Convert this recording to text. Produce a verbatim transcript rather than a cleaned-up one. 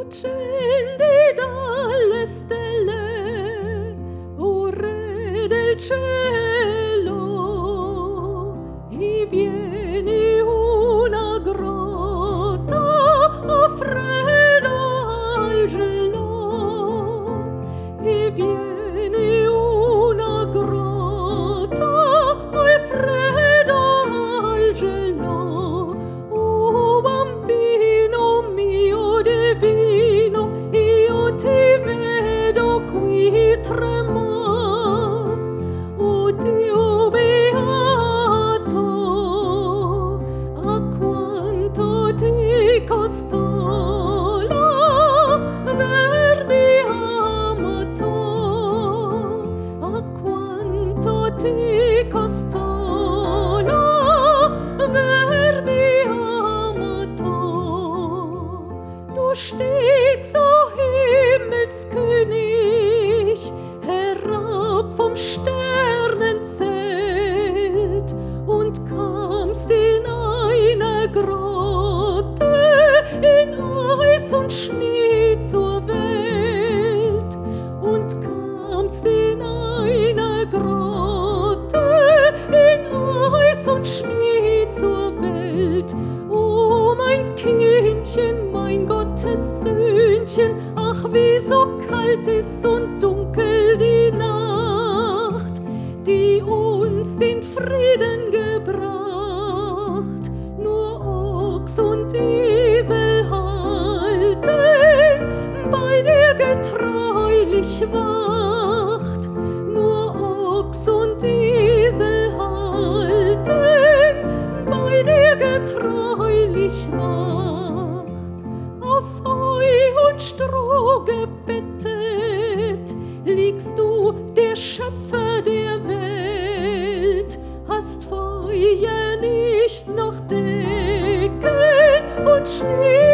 Scendi dalle stelle, o re del cielo, e vieni una grotta a freddo al gelo, e vieni una grotta al freddo al gelo, o bambino mio divino, io ti vedo qui tremar, o Dio beato, a quanto ti costò l'avermi amato, a quanto ti costò l'avermi amato. Du stiegst, o Himmelskönig, herab vom Sternenzelt und kamst in eine Grotte in Eis und Schnee zur Welt, und kamst in eine Grotte in Eis und Schnee zur Welt. O mein Kindchen, mein Gottessöhnchen, ach, wie so kalt ist und dunkel die Nacht, die uns den Frieden gebracht. Nur Ochs und Esel halten bei dir getreulich Wacht. Nur Ochs und Esel halten bei dir getreulich Wacht. Auf Heu und Stroh gebettet liegst du, der Schöpfer der Welt, hast Feuer nicht noch Decken und Schnee